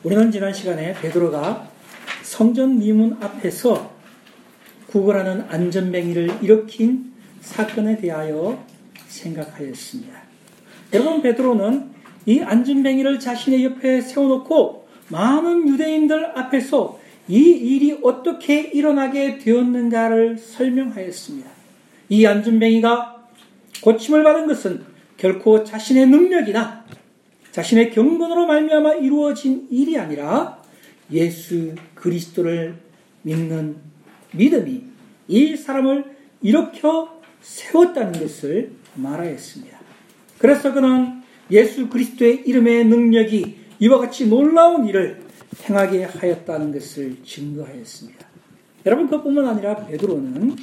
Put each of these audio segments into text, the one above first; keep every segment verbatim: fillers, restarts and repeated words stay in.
우리는 지난 시간에 베드로가 성전 미문 앞에서 구걸하는 안전뱅이를 일으킨 사건에 대하여 생각하였습니다. 여러분, 베드로는 이 안전뱅이를 자신의 옆에 세워놓고 많은 유대인들 앞에서 이 일이 어떻게 일어나게 되었는가를 설명하였습니다. 이 안전뱅이가 고침을 받은 것은 결코 자신의 능력이나 자신의 경건으로 말미암아 이루어진 일이 아니라 예수 그리스도를 믿는 믿음이 이 사람을 일으켜 세웠다는 것을 말하였습니다. 그래서 그는 예수 그리스도의 이름의 능력이 이와 같이 놀라운 일을 행하게 하였다는 것을 증거하였습니다. 여러분, 그뿐만 아니라 베드로는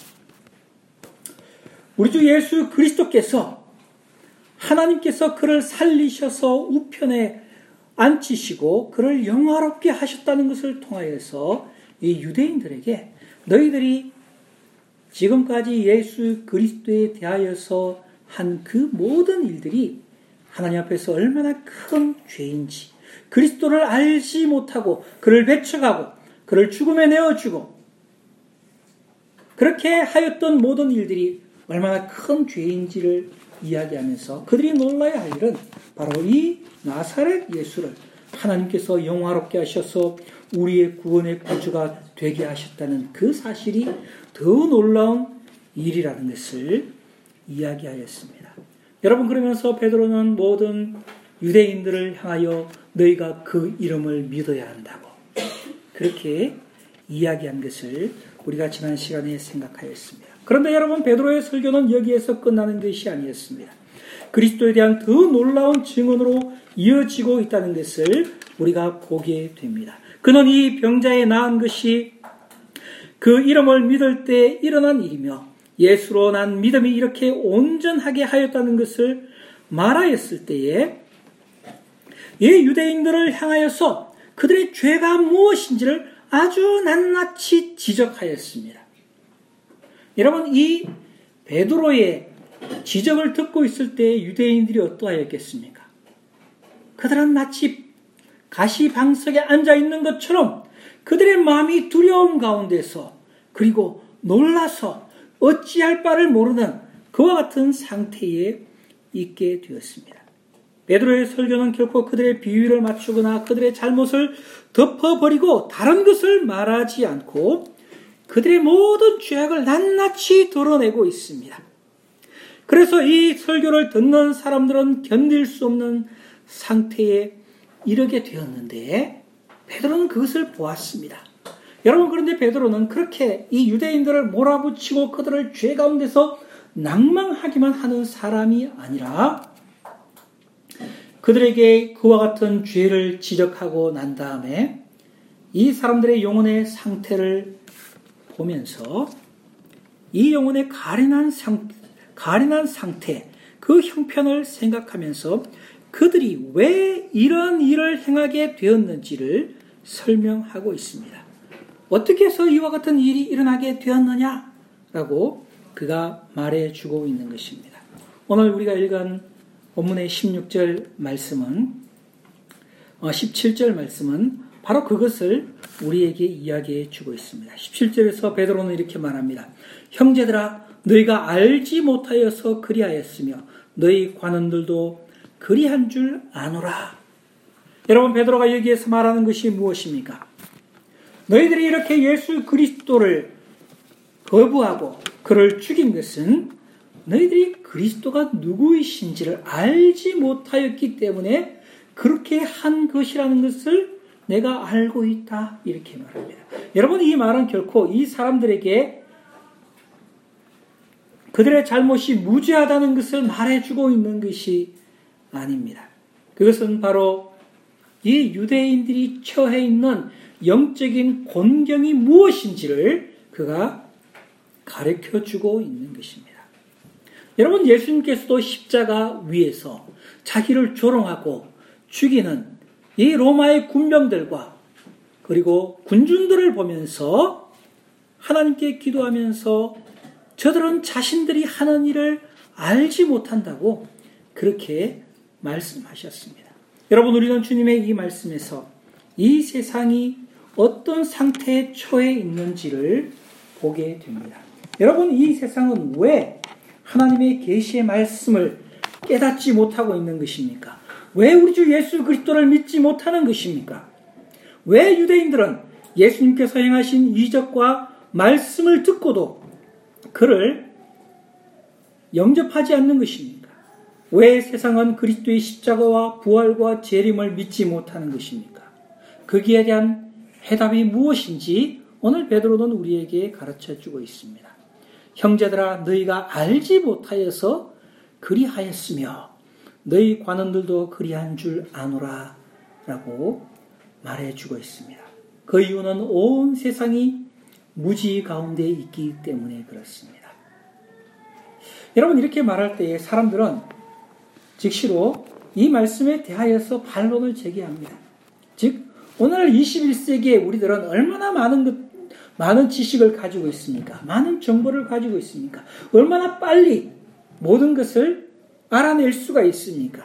우리 주 예수 그리스도께서 하나님께서 그를 살리셔서 우편에 앉히시고 그를 영화롭게 하셨다는 것을 통하여서 이 유대인들에게 너희들이 지금까지 예수 그리스도에 대하여서 한 그 모든 일들이 하나님 앞에서 얼마나 큰 죄인지, 그리스도를 알지 못하고 그를 배척하고 그를 죽음에 내어주고 그렇게 하였던 모든 일들이 얼마나 큰 죄인지를 이야기하면서 그들이 놀라야 할 일은 바로 이 나사렛 예수를 하나님께서 영화롭게 하셔서 우리의 구원의 구주가 되게 하셨다는 그 사실이 더 놀라운 일이라는 것을 이야기하였습니다. 여러분, 그러면서 베드로는 모든 유대인들을 향하여 너희가 그 이름을 믿어야 한다고 그렇게 이야기한 것을 우리가 지난 시간에 생각하였습니다. 그런데 여러분, 베드로의 설교는 여기에서 끝나는 것이 아니었습니다. 그리스도에 대한 더 놀라운 증언으로 이어지고 있다는 것을 우리가 보게 됩니다. 그는 이 병자에 나은 것이 그 이름을 믿을 때 일어난 일이며 예수로 난 믿음이 이렇게 온전하게 하였다는 것을 말하였을 때에 이 유대인들을 향하여서 그들의 죄가 무엇인지를 아주 낱낱이 지적하였습니다. 여러분, 이 베드로의 지적을 듣고 있을 때 유대인들이 어떠하였겠습니까? 그들은 마치 가시방석에 앉아있는 것처럼 그들의 마음이 두려움 가운데서 그리고 놀라서 어찌할 바를 모르는 그와 같은 상태에 있게 되었습니다. 베드로의 설교는 결코 그들의 비위를 맞추거나 그들의 잘못을 덮어버리고 다른 것을 말하지 않고 그들의 모든 죄악을 낱낱이 드러내고 있습니다. 그래서 이 설교를 듣는 사람들은 견딜 수 없는 상태에 이르게 되었는데 베드로는 그것을 보았습니다. 여러분, 그런데 베드로는 그렇게 이 유대인들을 몰아붙이고 그들을 죄 가운데서 낭망하기만 하는 사람이 아니라 그들에게 그와 같은 죄를 지적하고 난 다음에 이 사람들의 영혼의 상태를 보면서 이 영혼의 가련한 상, 가련한 상태, 그 형편을 생각하면서 그들이 왜 이런 일을 행하게 되었는지를 설명하고 있습니다. 어떻게 해서 이와 같은 일이 일어나게 되었느냐라고 그가 말해주고 있는 것입니다. 오늘 우리가 읽은 본문의 십육 절 말씀은, 십칠 절 말씀은 바로 그것을 우리에게 이야기해 주고 있습니다. 십칠 절에서 베드로는 이렇게 말합니다. 형제들아, 너희가 알지 못하여서 그리하였으며 너희 관원들도 그리한 줄 아노라. 여러분, 베드로가 여기에서 말하는 것이 무엇입니까? 너희들이 이렇게 예수 그리스도를 거부하고 그를 죽인 것은 너희들이 그리스도가 누구이신지를 알지 못하였기 때문에 그렇게 한 것이라는 것을 내가 알고 있다. 이렇게 말합니다. 여러분, 이 말은 결코 이 사람들에게 그들의 잘못이 무죄하다는 것을 말해주고 있는 것이 아닙니다. 그것은 바로 이 유대인들이 처해 있는 영적인 곤경이 무엇인지를 그가 가르쳐주고 있는 것입니다. 여러분, 예수님께서도 십자가 위에서 자기를 조롱하고 죽이는 이 로마의 군병들과 그리고 군중들을 보면서 하나님께 기도하면서 저들은 자신들이 하는 일을 알지 못한다고 그렇게 말씀하셨습니다. 여러분, 우리는 주님의 이 말씀에서 이 세상이 어떤 상태에 처해 있는지를 보게 됩니다. 여러분, 이 세상은 왜 하나님의 계시의 말씀을 깨닫지 못하고 있는 것입니까? 왜 우리 주 예수 그리스도를 믿지 못하는 것입니까? 왜 유대인들은 예수님께서 행하신 이적과 말씀을 듣고도 그를 영접하지 않는 것입니까? 왜 세상은 그리스도의 십자가와 부활과 재림을 믿지 못하는 것입니까? 거기에 대한 해답이 무엇인지 오늘 베드로는 우리에게 가르쳐주고 있습니다. 형제들아, 너희가 알지 못하여서 그리하였으며 너희 관원들도 그리한 줄 아노라 라고 말해주고 있습니다. 그 이유는 온 세상이 무지 가운데 있기 때문에 그렇습니다. 여러분, 이렇게 말할 때에 사람들은 즉시로 이 말씀에 대하여서 반론을 제기합니다. 즉, 오늘 이십일 세기에 우리들은 얼마나 많은 것, 많은 지식을 가지고 있습니까? 많은 정보를 가지고 있습니까? 얼마나 빨리 모든 것을 알아낼 수가 있습니까?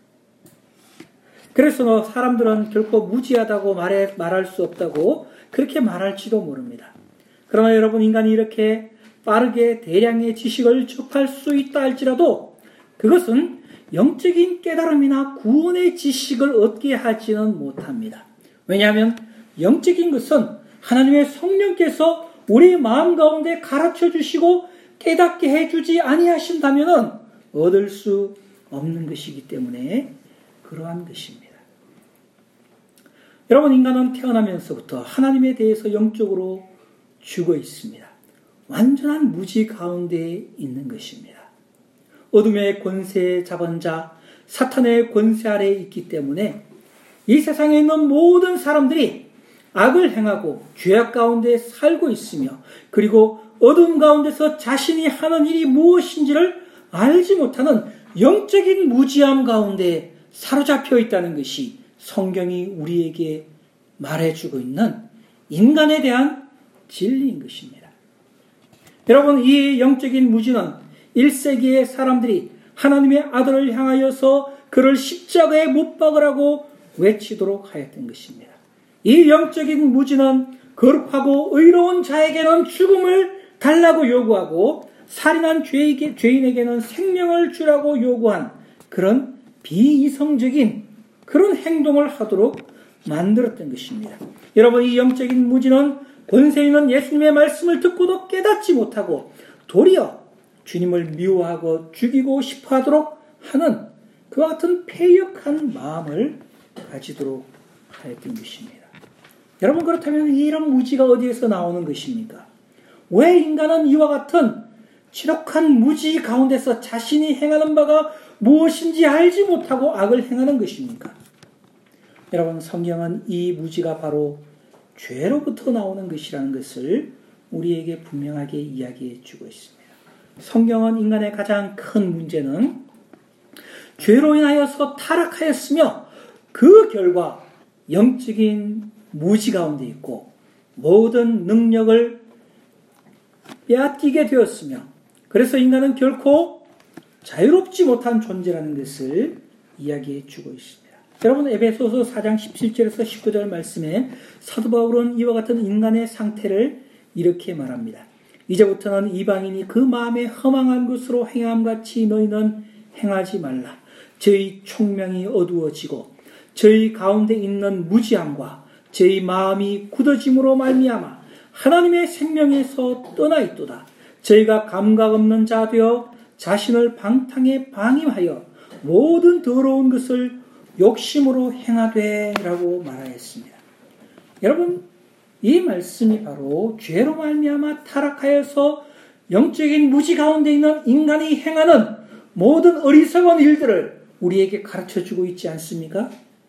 그래서 사람들은 결코 무지하다고 말해, 말할 수 없다고 그렇게 말할지도 모릅니다. 그러나 여러분, 인간이 이렇게 빠르게 대량의 지식을 접할 수 있다 할지라도 그것은 영적인 깨달음이나 구원의 지식을 얻게 하지는 못합니다. 왜냐하면 영적인 것은 하나님의 성령께서 우리 마음 가운데 가르쳐 주시고 깨닫게 해주지 아니하신다면 얻을 수 없는 것이기 때문에 그러한 것입니다. 여러분, 인간은 태어나면서부터 하나님에 대해서 영적으로 죽어 있습니다. 완전한 무지 가운데 있는 것입니다. 어둠의 권세 잡은 자, 사탄의 권세 아래에 있기 때문에 이 세상에 있는 모든 사람들이 악을 행하고 죄악 가운데 살고 있으며, 그리고 어둠 가운데서 자신이 하는 일이 무엇인지를 알지 못하는 영적인 무지함 가운데 사로잡혀 있다는 것이 성경이 우리에게 말해주고 있는 인간에 대한 진리인 것입니다. 여러분, 이 영적인 무지는 일 세기의 사람들이 하나님의 아들을 향하여서 그를 십자가에 못 박으라고 외치도록 하였던 것입니다. 이 영적인 무지는 거룩하고 의로운 자에게는 죽음을 달라고 요구하고 살인한 죄인에게는 생명을 주라고 요구한 그런 비이성적인 그런 행동을 하도록 만들었던 것입니다. 여러분, 이 영적인 무지는 권세 있는 예수님의 말씀을 듣고도 깨닫지 못하고 도리어 주님을 미워하고 죽이고 싶어 하도록 하는 그와 같은 패역한 마음을 가지도록 하였던 것입니다. 여러분, 그렇다면 이런 무지가 어디에서 나오는 것입니까? 왜 인간은 이와 같은 지독한 무지 가운데서 자신이 행하는 바가 무엇인지 알지 못하고 악을 행하는 것입니까? 여러분, 성경은 이 무지가 바로 죄로부터 나오는 것이라는 것을 우리에게 분명하게 이야기해 주고 있습니다. 성경은 인간의 가장 큰 문제는 죄로 인하여서 타락하였으며 그 결과 영적인 무지 가운데 있고 모든 능력을 빼앗기게 되었으며, 그래서 인간은 결코 자유롭지 못한 존재라는 것을 이야기해 주고 있습니다. 여러분, 에베소서 사 장 십칠 절에서 십구 절 말씀에 사도 바울은 이와 같은 인간의 상태를 이렇게 말합니다. 이제부터는 이방인이 그 마음에 허망한 것으로 행함같이 너희는 행하지 말라. 저희 총명이 어두워지고 저희 가운데 있는 무지함과 저희 마음이 굳어짐으로 말미암아 하나님의 생명에서 떠나 있도다. 저희가 감각 없는 자 되어 자신을 방탕에 방임하여 모든 더러운 것을 욕심으로 행하되 라고 말하였습니다. 여러분, 이 말씀이 바로 죄로 말미암아 타락하여서 영적인 무지 가운데 있는 인간이 행하는 모든 어리석은 일들을 우리에게 가르쳐주고 있지 않습니까?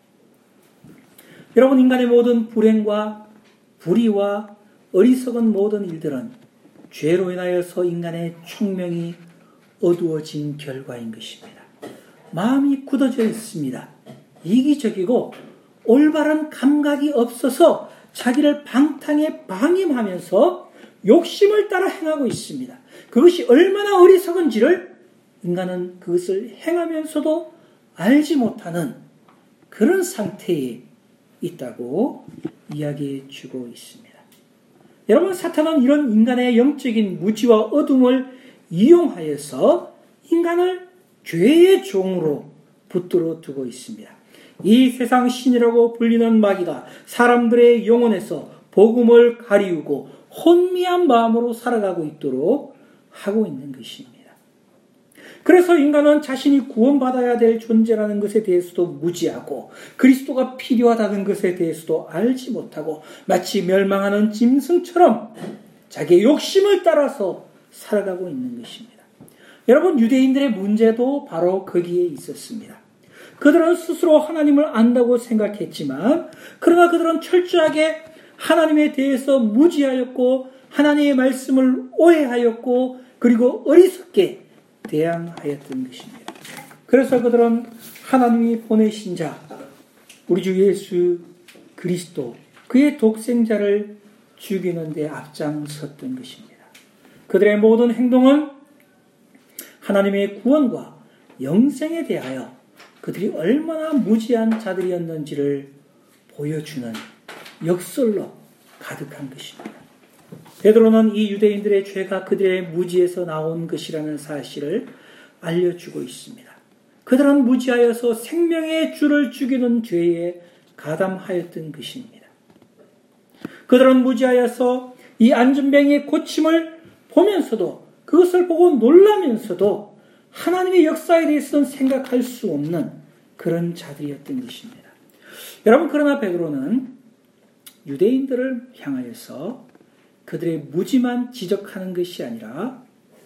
여러분, 인간의 모든 불행과 불의와 어리석은 모든 일들은 죄로 인하여서 인간의 총명이 어두워진 결과인 것입니다. 마음이 굳어져 있습니다. 이기적이고 올바른 감각이 없어서 자기를 방탕에 방임하면서 욕심을 따라 행하고 있습니다. 그것이 얼마나 어리석은지를 인간은 그것을 행하면서도 알지 못하는 그런 상태에 있다고 이야기해 주고 있습니다. 여러분, 사탄은 이런 인간의 영적인 무지와 어둠을 이용하여서 인간을 죄의 종으로 붙들어 두고 있습니다. 이 세상 신이라고 불리는 마귀가 사람들의 영혼에서 복음을 가리우고 혼미한 마음으로 살아가고 있도록 하고 있는 것입니다. 그래서 인간은 자신이 구원받아야 될 존재라는 것에 대해서도 무지하고 그리스도가 필요하다는 것에 대해서도 알지 못하고 마치 멸망하는 짐승처럼 자기의 욕심을 따라서 살아가고 있는 것입니다. 여러분, 유대인들의 문제도 바로 거기에 있었습니다. 그들은 스스로 하나님을 안다고 생각했지만 그러나 그들은 철저하게 하나님에 대해서 무지하였고 하나님의 말씀을 오해하였고 그리고 어리석게 대항하였던 것입니다. 그래서 그들은 하나님이 보내신 자 우리 주 예수 그리스도 그의 독생자를 죽이는 데 앞장섰던 것입니다. 그들의 모든 행동은 하나님의 구원과 영생에 대하여 그들이 얼마나 무지한 자들이었는지를 보여주는 역설로 가득한 것입니다. 베드로는 이 유대인들의 죄가 그들의 무지에서 나온 것이라는 사실을 알려주고 있습니다. 그들은 무지하여서 생명의 주를 죽이는 죄에 가담하였던 것입니다. 그들은 무지하여서 이 안전뱅이의 고침을 보면서도 그것을 보고 놀라면서도 하나님의 역사에 대해서는 생각할 수 없는 그런 자들이었던 것입니다. 여러분, 그러나 베드로는 유대인들을 향하여서 그들의 무지만 지적하는 것이 아니라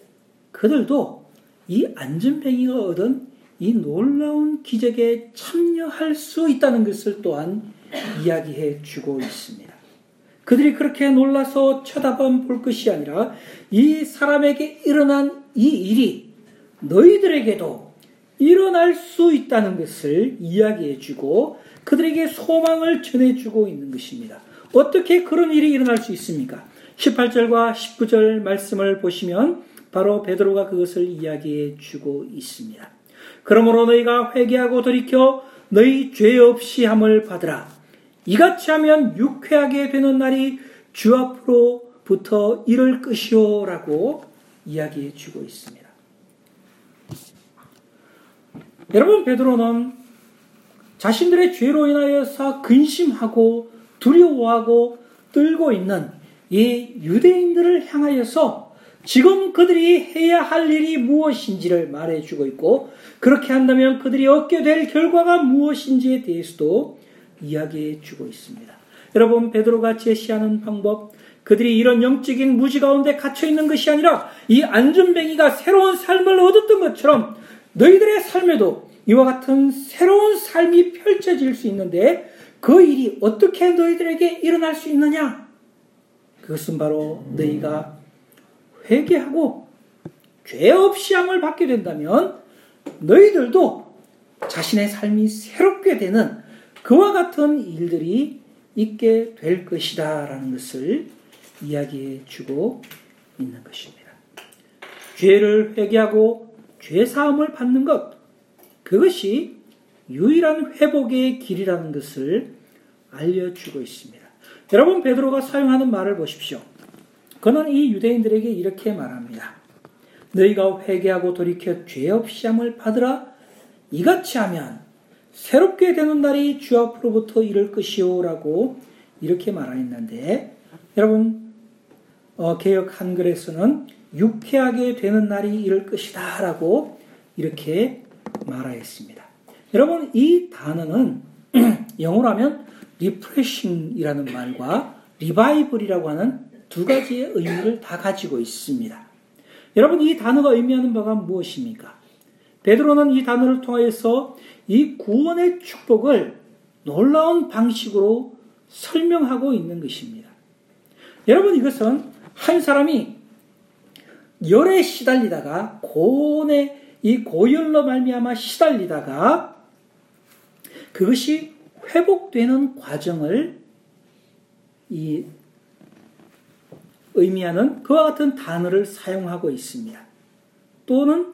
그들도 이 안전뱅이가 얻은 이 놀라운 기적에 참여할 수 있다는 것을 또한 이야기해 주고 있습니다. 그들이 그렇게 놀라서 쳐다만 볼 것이 아니라 이 사람에게 일어난 이 일이 너희들에게도 일어날 수 있다는 것을 이야기해 주고 그들에게 소망을 전해주고 있는 것입니다. 어떻게 그런 일이 일어날 수 있습니까? 십팔 절과 십구 절 말씀을 보시면 바로 베드로가 그것을 이야기해 주고 있습니다. 그러므로 너희가 회개하고 돌이켜 너희 죄 없이 함을 받으라. 이같이 하면 유쾌하게 되는 날이 주 앞으로부터 이를 것이오라고 이야기해 주고 있습니다. 여러분, 베드로는 자신들의 죄로 인하여서 근심하고 두려워하고 떨고 있는 이 유대인들을 향하여서 지금 그들이 해야 할 일이 무엇인지를 말해주고 있고 그렇게 한다면 그들이 얻게 될 결과가 무엇인지에 대해서도 이야기해 주고 있습니다. 여러분, 베드로가 제시하는 방법, 그들이 이런 영적인 무지 가운데 갇혀있는 것이 아니라 이 안전뱅이가 새로운 삶을 얻었던 것처럼 너희들의 삶에도 이와 같은 새로운 삶이 펼쳐질 수 있는데 그 일이 어떻게 너희들에게 일어날 수 있느냐? 그것은 바로 너희가 회개하고 죄 없이 함을 받게 된다면 너희들도 자신의 삶이 새롭게 되는 그와 같은 일들이 있게 될 것이다 라는 것을 이야기해 주고 있는 것입니다. 죄를 회개하고 죄사함을 받는 것, 그것이 유일한 회복의 길이라는 것을 알려주고 있습니다. 여러분, 베드로가 사용하는 말을 보십시오. 그는 이 유대인들에게 이렇게 말합니다. 너희가 회개하고 돌이켜 죄 없이 함을 받으라. 이같이 하면 새롭게 되는 날이 주 앞으로부터 이를 것이오 라고 이렇게 말하였는데 여러분, 어, 개역 한글에서는 유쾌하게 되는 날이 이를 것이다 라고 이렇게 말하였습니다. 여러분, 이 단어는 영어로 하면 refreshing이라는 말과 revival이라고 하는 두 가지의 의미를 다 가지고 있습니다. 여러분, 이 단어가 의미하는 바가 무엇입니까? 베드로는 이 단어를 통하여서 이 구원의 축복을 놀라운 방식으로 설명하고 있는 것입니다. 여러분, 이것은 한 사람이 열에 시달리다가 고온의 이 고열로 말미암아 시달리다가 그것이 회복되는 과정을 이 의미하는 그와 같은 단어를 사용하고 있습니다. 또는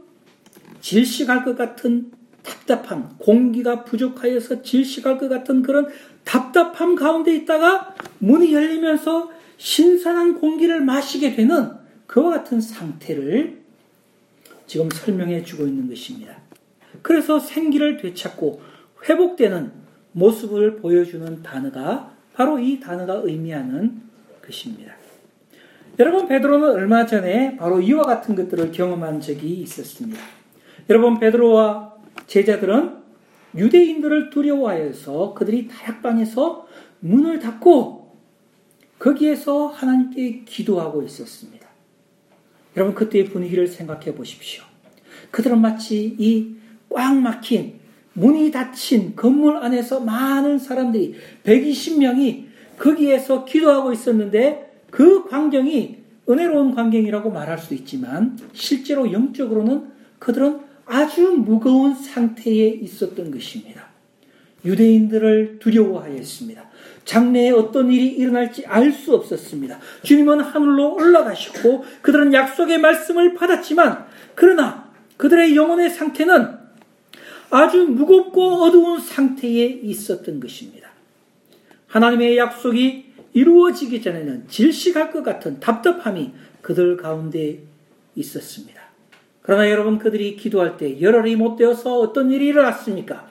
질식할 것 같은 답답함, 공기가 부족하여서 질식할 것 같은 그런 답답함 가운데 있다가 문이 열리면서 신선한 공기를 마시게 되는 그와 같은 상태를 지금 설명해 주고 있는 것입니다. 그래서 생기를 되찾고 회복되는 모습을 보여주는 단어가 바로 이 단어가 의미하는 것입니다. 여러분, 베드로는 얼마 전에 바로 이와 같은 것들을 경험한 적이 있었습니다. 여러분, 베드로와 제자들은 유대인들을 두려워하여서 그들이 다락방에서 문을 닫고 거기에서 하나님께 기도하고 있었습니다. 여러분, 그때의 분위기를 생각해 보십시오. 그들은 마치 이 꽉 막힌 문이 닫힌 건물 안에서 많은 사람들이 백이십 명이 거기에서 기도하고 있었는데 그 광경이 은혜로운 광경이라고 말할 수 있지만 실제로 영적으로는 그들은 아주 무거운 상태에 있었던 것입니다. 유대인들을 두려워하였습니다. 장래에 어떤 일이 일어날지 알 수 없었습니다. 주님은 하늘로 올라가시고 그들은 약속의 말씀을 받았지만 그러나 그들의 영혼의 상태는 아주 무겁고 어두운 상태에 있었던 것입니다. 하나님의 약속이 이루어지기 전에는 질식할 것 같은 답답함이 그들 가운데 있었습니다. 그러나 여러분, 그들이 기도할 때 열흘이 못 되어서 어떤 일이 일어났습니까?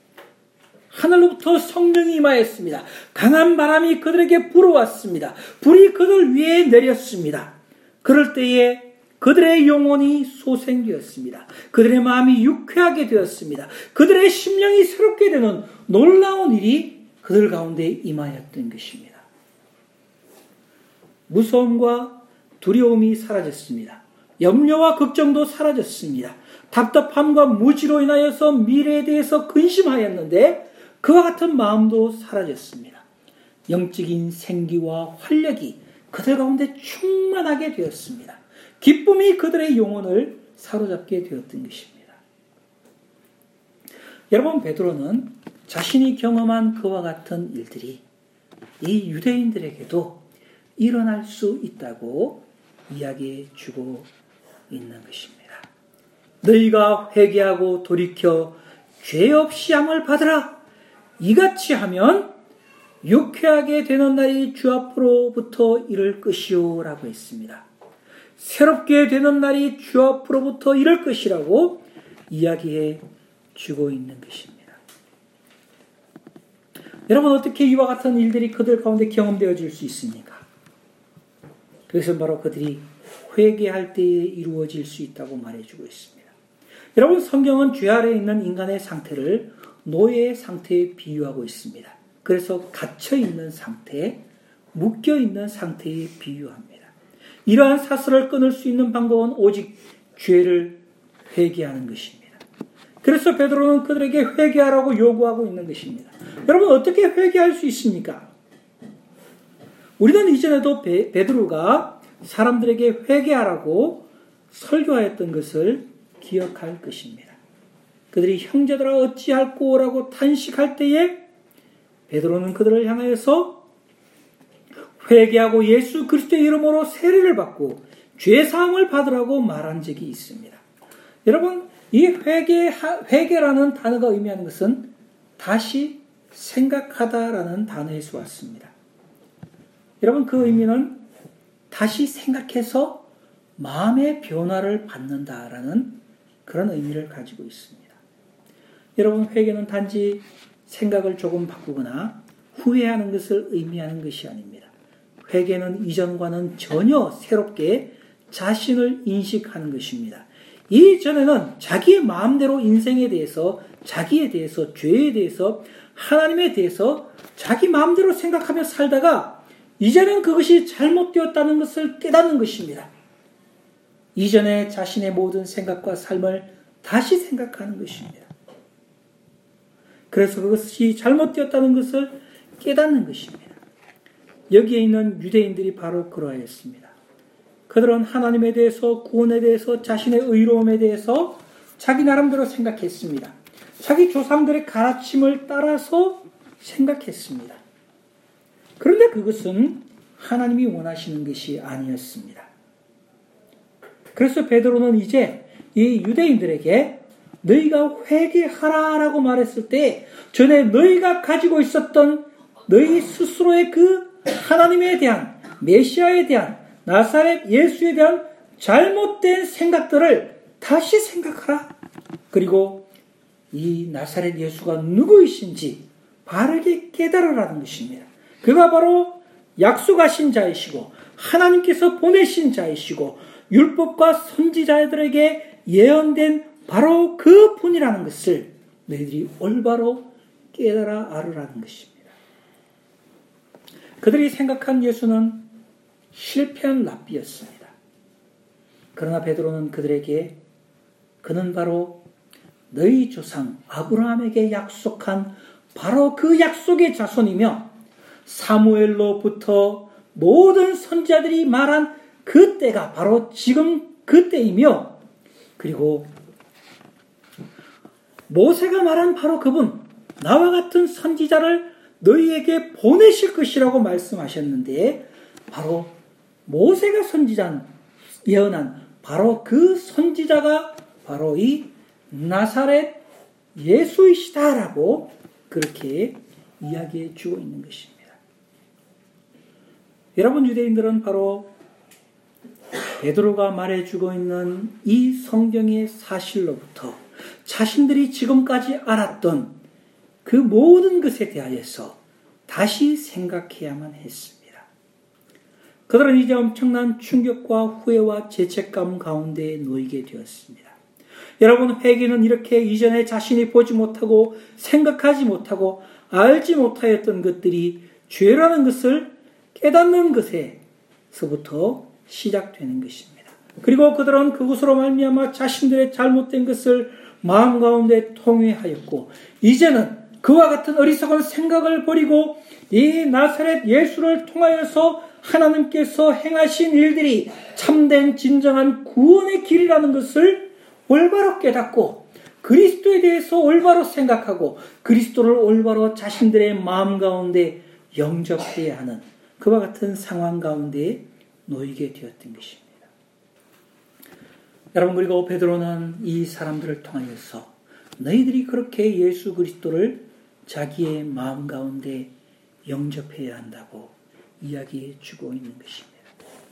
하늘로부터 성령이 임하였습니다. 강한 바람이 그들에게 불어왔습니다. 불이 그들 위에 내렸습니다. 그럴 때에 그들의 영혼이 소생되었습니다. 그들의 마음이 유쾌하게 되었습니다. 그들의 심령이 새롭게 되는 놀라운 일이 그들 가운데 임하였던 것입니다. 무서움과 두려움이 사라졌습니다. 염려와 걱정도 사라졌습니다. 답답함과 무지로 인하여서 미래에 대해서 근심하였는데 그와 같은 마음도 사라졌습니다. 영적인 생기와 활력이 그들 가운데 충만하게 되었습니다. 기쁨이 그들의 영혼을 사로잡게 되었던 것입니다. 여러분, 베드로는 자신이 경험한 그와 같은 일들이 이 유대인들에게도 일어날 수 있다고 이야기해 주고 있는 것입니다. 너희가 회개하고 돌이켜 죄 없이 함을 받으라. 이같이 하면 유쾌하게 되는 날이 주 앞으로부터 이를 것이요 라고 했습니다. 새롭게 되는 날이 주 앞으로부터 이를 것이라고 이야기해 주고 있는 것입니다. 여러분, 어떻게 이와 같은 일들이 그들 가운데 경험되어질 수 있습니까? 그것은 바로 그들이 회개할 때에 이루어질 수 있다고 말해주고 있습니다. 여러분, 성경은 죄 아래에 있는 인간의 상태를 노예의 상태에 비유하고 있습니다. 그래서 갇혀있는 상태, 묶여있는 상태에 비유합니다. 이러한 사슬을 끊을 수 있는 방법은 오직 죄를 회개하는 것입니다. 그래서 베드로는 그들에게 회개하라고 요구하고 있는 것입니다. 여러분, 어떻게 회개할 수 있습니까? 우리는 이전에도 베, 베드로가 사람들에게 회개하라고 설교하였던 것을 기억할 것입니다. 그들이 형제들아 어찌할꼬라고 탄식할 때에 베드로는 그들을 향하여서 회개하고 예수 그리스도의 이름으로 세례를 받고 죄사함을 받으라고 말한 적이 있습니다. 여러분, 이 회개, 회개라는 단어가 의미하는 것은 다시 생각하다라는 단어에서 왔습니다. 여러분, 그 의미는 다시 생각해서 마음의 변화를 받는다라는 그런 의미를 가지고 있습니다. 여러분, 회개는 단지 생각을 조금 바꾸거나 후회하는 것을 의미하는 것이 아닙니다. 회개는 이전과는 전혀 새롭게 자신을 인식하는 것입니다. 이전에는 자기의 마음대로 인생에 대해서, 자기에 대해서, 죄에 대해서, 하나님에 대해서 자기 마음대로 생각하며 살다가 이제는 그것이 잘못되었다는 것을 깨닫는 것입니다. 이전에 자신의 모든 생각과 삶을 다시 생각하는 것입니다. 그래서 그것이 잘못되었다는 것을 깨닫는 것입니다. 여기에 있는 유대인들이 바로 그러하였습니다. 그들은 하나님에 대해서, 구원에 대해서, 자신의 의로움에 대해서 자기 나름대로 생각했습니다. 자기 조상들의 가르침을 따라서 생각했습니다. 그런데 그것은 하나님이 원하시는 것이 아니었습니다. 그래서 베드로는 이제 이 유대인들에게 너희가 회개하라라고 말했을 때 전에 너희가 가지고 있었던 너희 스스로의 그 하나님에 대한, 메시아에 대한, 나사렛 예수에 대한 잘못된 생각들을 다시 생각하라. 그리고 이 나사렛 예수가 누구이신지 바르게 깨달으라는 것입니다. 그가 바로 약속하신 자이시고 하나님께서 보내신 자이시고 율법과 선지자들에게 예언된 바로 그 분이라는 것을 너희들이 올바로 깨달아 알으라는 것입니다. 그들이 생각한 예수는 실패한 랍비였습니다. 그러나 베드로는 그들에게 그는 바로 너희 조상 아브라함에게 약속한 바로 그 약속의 자손이며 사무엘로부터 모든 선지자들이 말한 그 때가 바로 지금 그 때이며 그리고 모세가 말한 바로 그분, 나와 같은 선지자를 너희에게 보내실 것이라고 말씀하셨는데 바로 모세가 선지자 예언한 바로 그 선지자가 바로 이 나사렛 예수이시다라고 그렇게 이야기해 주고 있는 것입니다. 여러분, 유대인들은 바로 베드로가 말해주고 있는 이 성경의 사실로부터 자신들이 지금까지 알았던 그 모든 것에 대하여서 다시 생각해야만 했습니다. 그들은 이제 엄청난 충격과 후회와 죄책감 가운데 놓이게 되었습니다. 여러분, 회개는 이렇게 이전에 자신이 보지 못하고 생각하지 못하고 알지 못하였던 것들이 죄라는 것을 깨닫는 것에서부터 시작되는 것입니다. 그리고 그들은 그것으로 말미암아 자신들의 잘못된 것을 마음 가운데 통회하였고 이제는 그와 같은 어리석은 생각을 버리고 이 나사렛 예수를 통하여서 하나님께서 행하신 일들이 참된 진정한 구원의 길이라는 것을 올바로 깨닫고 그리스도에 대해서 올바로 생각하고 그리스도를 올바로 자신들의 마음 가운데 영접해야 하는 그와 같은 상황 가운데 놓이게 되었던 것입니다. 여러분, 그리고 베드로는 이 사람들을 통하여서 너희들이 그렇게 예수 그리스도를 자기의 마음 가운데 영접해야 한다고 이야기해 주고 있는 것입니다.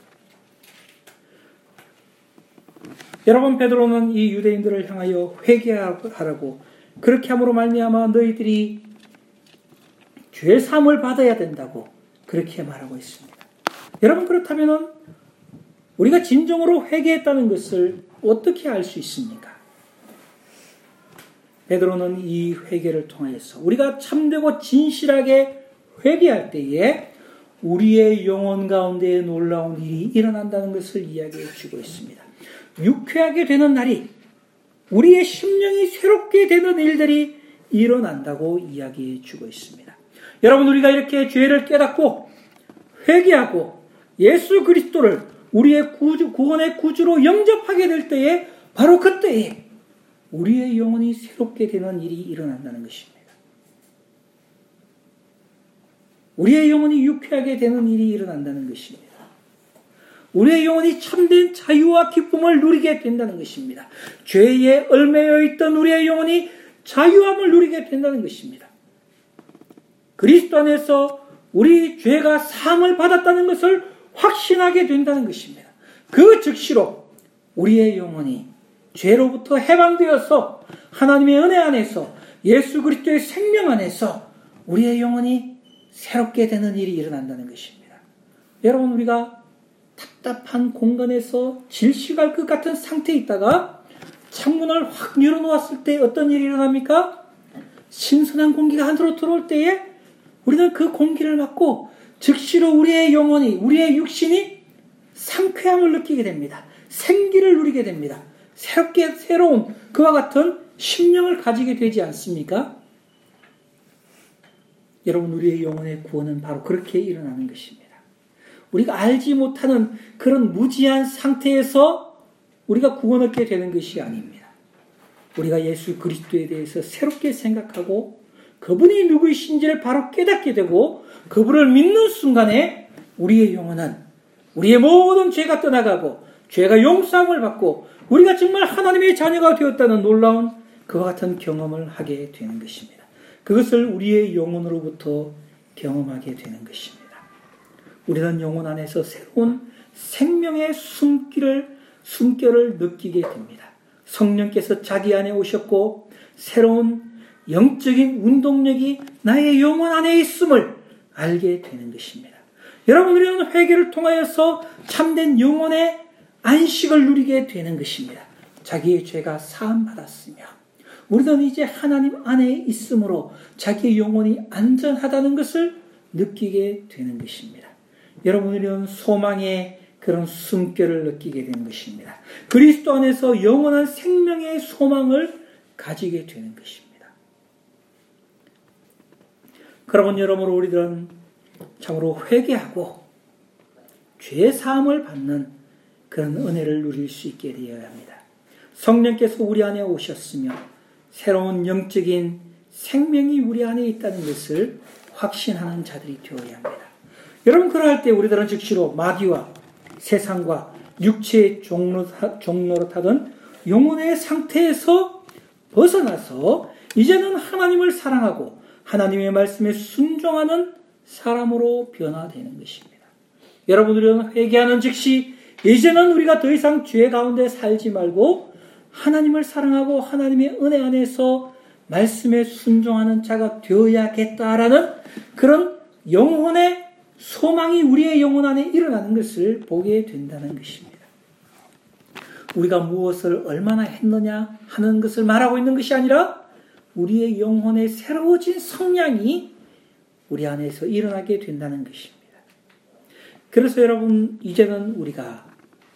여러분, 베드로는 이 유대인들을 향하여 회개하라고 그렇게 함으로 말미암아 너희들이 죄 사함을 받아야 된다고 그렇게 말하고 있습니다. 여러분, 그렇다면 우리가 진정으로 회개했다는 것을 어떻게 알 수 있습니까? 베드로는 이 회개를 통해서 우리가 참되고 진실하게 회개할 때에 우리의 영혼 가운데 놀라운 일이 일어난다는 것을 이야기해 주고 있습니다. 유쾌하게 되는 날이 우리의 심령이 새롭게 되는 일들이 일어난다고 이야기해 주고 있습니다. 여러분, 우리가 이렇게 죄를 깨닫고 회개하고 예수 그리스도를 우리의 구주, 구원의 구주로 영접하게 될 때에 바로 그때에 우리의 영혼이 새롭게 되는 일이 일어난다는 것입니다. 우리의 영혼이 유쾌하게 되는 일이 일어난다는 것입니다. 우리의 영혼이 참된 자유와 기쁨을 누리게 된다는 것입니다. 죄에 얽매여 있던 우리의 영혼이 자유함을 누리게 된다는 것입니다. 그리스도 안에서 우리 죄가 사함을 받았다는 것을 확신하게 된다는 것입니다. 그 즉시로 우리의 영혼이 죄로부터 해방되어서 하나님의 은혜 안에서 예수 그리스도의 생명 안에서 우리의 영혼이 새롭게 되는 일이 일어난다는 것입니다. 여러분, 우리가 답답한 공간에서 질식할 것 같은 상태에 있다가 창문을 확 열어놓았을 때 어떤 일이 일어납니까? 신선한 공기가 안으로 들어올 때에 우리는 그 공기를 맞고 즉시로 우리의 영혼이, 우리의 육신이 상쾌함을 느끼게 됩니다. 생기를 누리게 됩니다. 새롭게 새로운 그와 같은 심령을 가지게 되지 않습니까? 여러분, 우리의 영혼의 구원은 바로 그렇게 일어나는 것입니다. 우리가 알지 못하는 그런 무지한 상태에서 우리가 구원 얻게 되는 것이 아닙니다. 우리가 예수 그리스도에 대해서 새롭게 생각하고 그분이 누구이신지를 바로 깨닫게 되고 그분을 믿는 순간에 우리의 영혼은 우리의 모든 죄가 떠나가고 죄가 용서함을 받고 우리가 정말 하나님의 자녀가 되었다는 놀라운 그와 같은 경험을 하게 되는 것입니다. 그것을 우리의 영혼으로부터 경험하게 되는 것입니다. 우리는 영혼 안에서 새로운 생명의 숨결을, 숨결을 느끼게 됩니다. 성령께서 자기 안에 오셨고 새로운 영적인 운동력이 나의 영혼 안에 있음을 알게 되는 것입니다. 여러분, 우리는 회개를 통하여서 참된 영혼의 안식을 누리게 되는 것입니다. 자기의 죄가 사함받았으며 우리는 이제 하나님 안에 있으므로 자기의 영혼이 안전하다는 것을 느끼게 되는 것입니다. 여러분, 우리는 소망의 그런 숨결을 느끼게 되는 것입니다. 그리스도 안에서 영원한 생명의 소망을 가지게 되는 것입니다. 그러면 여러분, 우리들은 참으로 회개하고 죄 사함을 받는 그런 은혜를 누릴 수 있게 되어야 합니다. 성령께서 우리 안에 오셨으며 새로운 영적인 생명이 우리 안에 있다는 것을 확신하는 자들이 되어야 합니다. 여러분, 그러할 때 우리들은 즉시로 마귀와 세상과 육체의 종로로 타던 영혼의 상태에서 벗어나서 이제는 하나님을 사랑하고 하나님의 말씀에 순종하는 사람으로 변화되는 것입니다. 여러분, 우리는 회개하는 즉시 이제는 우리가 더 이상 죄 가운데 살지 말고 하나님을 사랑하고 하나님의 은혜 안에서 말씀에 순종하는 자가 되어야겠다라는 그런 영혼의 소망이 우리의 영혼 안에 일어나는 것을 보게 된다는 것입니다. 우리가 무엇을 얼마나 했느냐 하는 것을 말하고 있는 것이 아니라 우리의 영혼의 새로워진 성량이 우리 안에서 일어나게 된다는 것입니다. 그래서 여러분, 이제는 우리가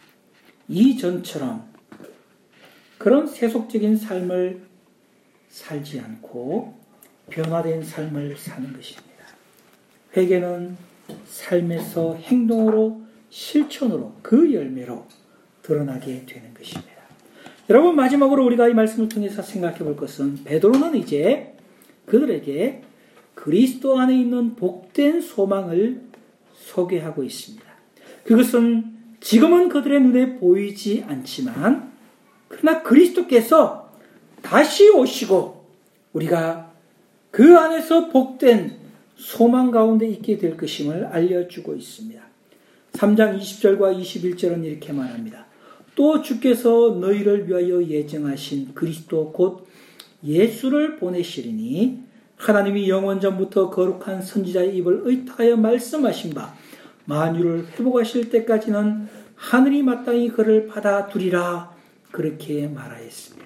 이전처럼 그런 세속적인 삶을 살지 않고 변화된 삶을 사는 것입니다. 회개는 삶에서 행동으로, 실천으로, 그 열매로 드러나게 되는 것입니다. 여러분, 마지막으로 우리가 이 말씀을 통해서 생각해 볼 것은 베드로는 이제 그들에게 그리스도 안에 있는 복된 소망을 소개하고 있습니다. 그것은 지금은 그들의 눈에 보이지 않지만 그러나 그리스도께서 다시 오시고 우리가 그 안에서 복된 소망 가운데 있게 될 것임을 알려주고 있습니다. 삼 장 이십 절과 이십일 절은 이렇게 말합니다. 또 주께서 너희를 위하여 예정하신 그리스도 곧 예수를 보내시리니 하나님이 영원전부터 거룩한 선지자의 입을 의탁하여 말씀하신 바 만유를 회복하실 때까지는 하늘이 마땅히 그를 받아두리라, 그렇게 말하였습니다.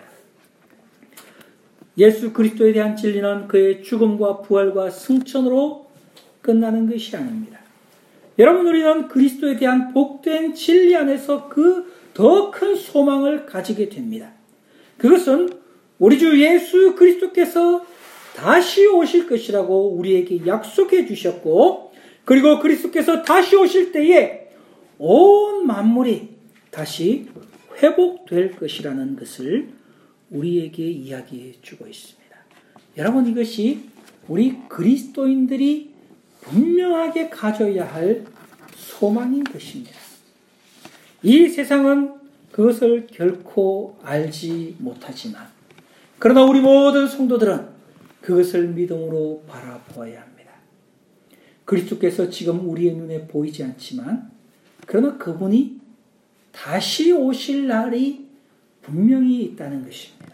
예수 그리스도에 대한 진리는 그의 죽음과 부활과 승천으로 끝나는 것이 아닙니다. 여러분, 우리는 그리스도에 대한 복된 진리 안에서 그 더 큰 소망을 가지게 됩니다. 그것은 우리 주 예수 그리스도께서 다시 오실 것이라고 우리에게 약속해 주셨고, 그리고 그리스도께서 다시 오실 때에 온 만물이 다시 회복될 것이라는 것을 우리에게 이야기해 주고 있습니다. 여러분, 이것이 우리 그리스도인들이 분명하게 가져야 할 소망인 것입니다. 이 세상은 그것을 결코 알지 못하지만 그러나 우리 모든 성도들은 그것을 믿음으로 바라보아야 합니다. 그리스도께서 지금 우리의 눈에 보이지 않지만 그러나 그분이 다시 오실 날이 분명히 있다는 것입니다.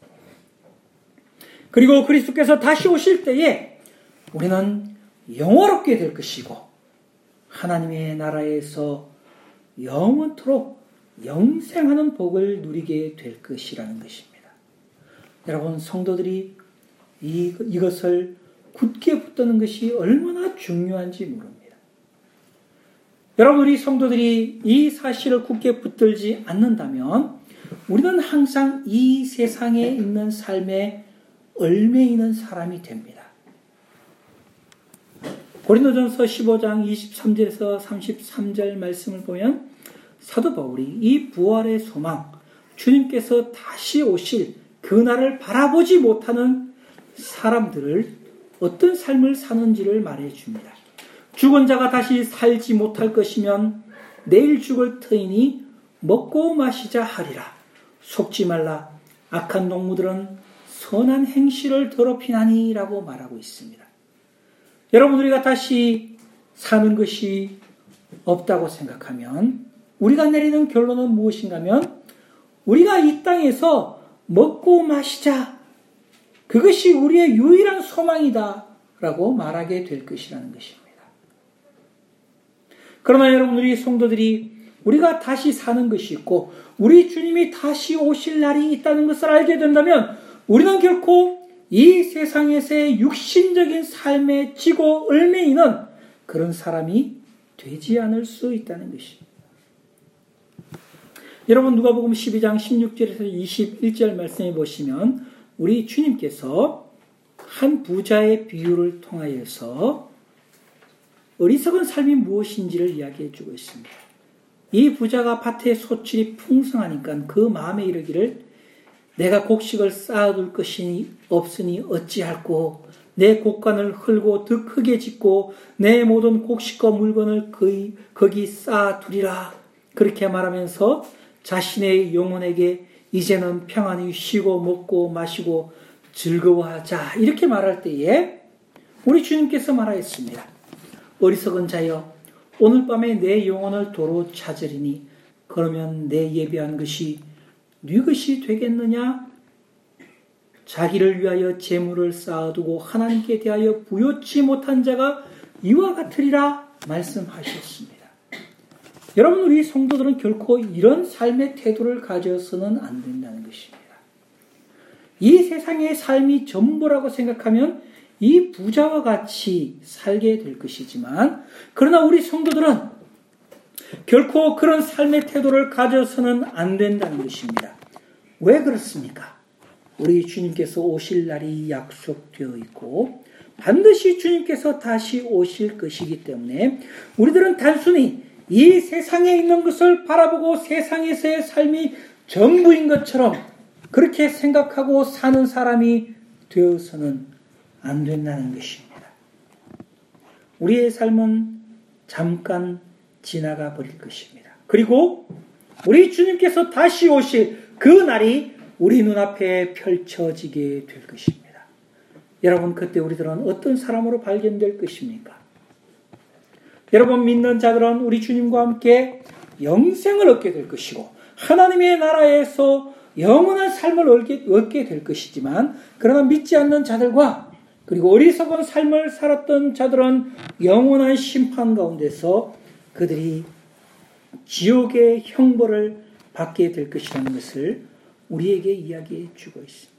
그리고 그리스도께서 다시 오실 때에 우리는 영원롭게 될 것이고 하나님의 나라에서 영원토록 영생하는 복을 누리게 될 것이라는 것입니다. 여러분, 성도들이 이, 이것을 굳게 붙드는 것이 얼마나 중요한지 모릅니다. 여러분, 우리 성도들이 이 사실을 굳게 붙들지 않는다면 우리는 항상 이 세상에 있는 삶에 얽매이는 사람이 됩니다. 고린도전서 십오 장 이십삼 절에서 삼십삼 절 말씀을 보면 사도 바울이 이 부활의 소망, 주님께서 다시 오실 그날을 바라보지 못하는 사람들을 어떤 삶을 사는지를 말해줍니다. 죽은 자가 다시 살지 못할 것이면 내일 죽을 터이니 먹고 마시자 하리라. 속지 말라. 악한 동무들은 선한 행실을 더럽히나니 라고 말하고 있습니다. 여러분, 우리가 다시 사는 것이 없다고 생각하면 우리가 내리는 결론은 무엇인가 하면 우리가 이 땅에서 먹고 마시자, 그것이 우리의 유일한 소망이다 라고 말하게 될 것이라는 것입니다. 그러나 여러분, 우리 성도들이 우리가 다시 사는 것이 있고 우리 주님이 다시 오실 날이 있다는 것을 알게 된다면 우리는 결코 이 세상에서의 육신적인 삶에 지고 얽매이는 그런 사람이 되지 않을 수 있다는 것입니다. 여러분, 누가복음 십이 장 십육 절에서 이십일 절 말씀해 보시면 우리 주님께서 한 부자의 비유를 통하여서 어리석은 삶이 무엇인지를 이야기해 주고 있습니다. 이 부자가 밭에 소출이 풍성하니까 그 마음에 이르기를 내가 곡식을 쌓아둘 것이 없으니 어찌할꼬, 내 곡간을 헐고 더 크게 짓고 내 모든 곡식과 물건을 거기, 거기 쌓아두리라. 그렇게 말하면서 자신의 영혼에게 이제는 평안히 쉬고 먹고 마시고 즐거워하자, 이렇게 말할 때에 우리 주님께서 말하였습니다. 어리석은 자여, 오늘 밤에 내 영혼을 도로 찾으리니 그러면 내 예비한 것이 네 것이 되겠느냐? 자기를 위하여 재물을 쌓아두고 하나님께 대하여 부요치 못한 자가 이와 같으리라 말씀하셨습니다. 여러분, 우리 성도들은 결코 이런 삶의 태도를 가져서는 안 된다는 것입니다. 이 세상의 삶이 전부라고 생각하면 이 부자와 같이 살게 될 것이지만, 그러나 우리 성도들은 결코 그런 삶의 태도를 가져서는 안 된다는 것입니다. 왜 그렇습니까? 우리 주님께서 오실 날이 약속되어 있고 반드시 주님께서 다시 오실 것이기 때문에 우리들은 단순히 이 세상에 있는 것을 바라보고 세상에서의 삶이 전부인 것처럼 그렇게 생각하고 사는 사람이 되어서는 안 된다는 것입니다. 우리의 삶은 잠깐 지나가 버릴 것입니다. 그리고 우리 주님께서 다시 오실 그 날이 우리 눈앞에 펼쳐지게 될 것입니다. 여러분, 그때 우리들은 어떤 사람으로 발견될 것입니까? 여러분, 믿는 자들은 우리 주님과 함께 영생을 얻게 될 것이고 하나님의 나라에서 영원한 삶을 얻게, 얻게 될 것이지만, 그러나 믿지 않는 자들과 그리고 어리석은 삶을 살았던 자들은 영원한 심판 가운데서 그들이 지옥의 형벌을 받게 될 것이라는 것을 우리에게 이야기해 주고 있습니다.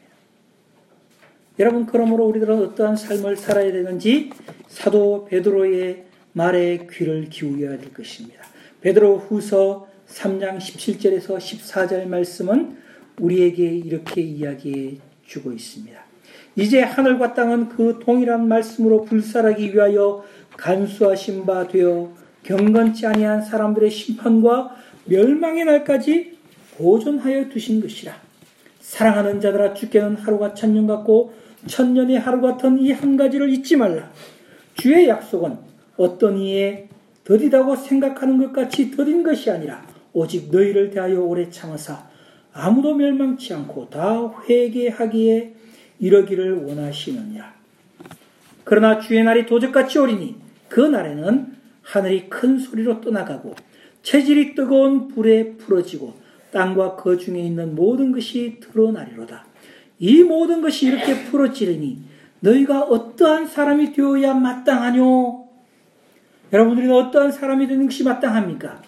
여러분, 그러므로 우리들은 어떠한 삶을 살아야 되는지 사도 베드로의 말에 귀를 기울여야 될 것입니다. 베드로 후서 삼 장 십칠 절에서 십사 절 말씀은 우리에게 이렇게 이야기해 주고 있습니다. 이제 하늘과 땅은 그 동일한 말씀으로 불살하기 위하여 간수하신 바 되어 경건치 아니한 사람들의 심판과 멸망의 날까지 보존하여 두신 것이라. 사랑하는 자들아, 주께는 하루가 천년 같고 천년이 하루 같은 이 한 가지를 잊지 말라. 주의 약속은 어떤 이에 더디다고 생각하는 것 같이 더딘 것이 아니라 오직 너희를 대하여 오래 참으사 아무도 멸망치 않고 다 회개하기에 이르기를 원하시느니라. 그러나 주의 날이 도적같이 오리니 그 날에는 하늘이 큰 소리로 떠나가고 체질이 뜨거운 불에 풀어지고 땅과 그 중에 있는 모든 것이 드러나리로다. 이 모든 것이 이렇게 풀어지리니 너희가 어떠한 사람이 되어야 마땅하뇨? 여러분들이 어떠한 사람이 되는 것이 마땅합니까?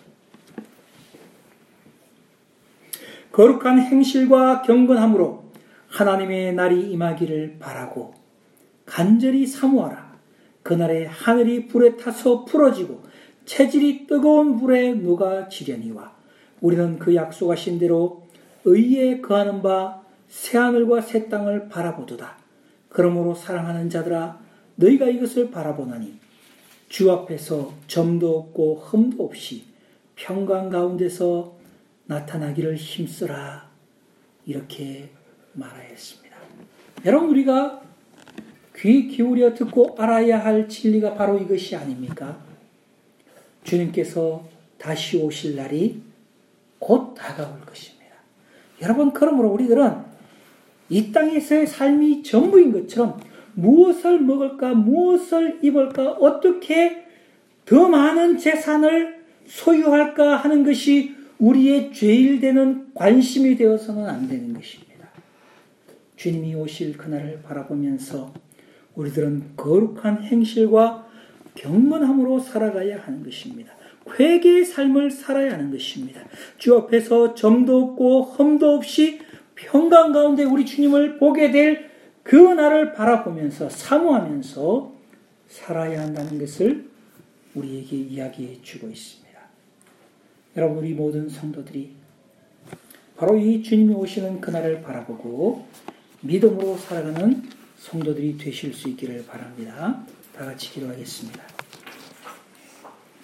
거룩한 행실과 경건함으로 하나님의 날이 임하기를 바라고 간절히 사모하라. 그날에 하늘이 불에 타서 풀어지고 체질이 뜨거운 불에 녹아지려니와 우리는 그 약속하신 대로 의에 거하는 바 새하늘과 새 땅을 바라보도다. 그러므로 사랑하는 자들아, 너희가 이것을 바라보나니 주 앞에서 점도 없고 흠도 없이 평강 가운데서 나타나기를 힘쓰라. 이렇게 말하였습니다. 여러분, 우리가 귀 기울여 듣고 알아야 할 진리가 바로 이것이 아닙니까? 주님께서 다시 오실 날이 곧 다가올 것입니다. 여러분, 그러므로 우리들은 이 땅에서의 삶이 전부인 것처럼 무엇을 먹을까, 무엇을 입을까, 어떻게 더 많은 재산을 소유할까 하는 것이 우리의 제일 되는 관심이 되어서는 안 되는 것입니다. 주님이 오실 그날을 바라보면서 우리들은 거룩한 행실과 경건함으로 살아가야 하는 것입니다. 회개의 삶을 살아야 하는 것입니다. 주 앞에서 점도 없고 흠도 없이 평강 가운데 우리 주님을 보게 될 그 날을 바라보면서 사모하면서 살아야 한다는 것을 우리에게 이야기해 주고 있습니다. 여러분, 우리 모든 성도들이 바로 이 주님이 오시는 그날을 바라보고 믿음으로 살아가는 성도들이 되실 수 있기를 바랍니다. 다 같이 기도하겠습니다.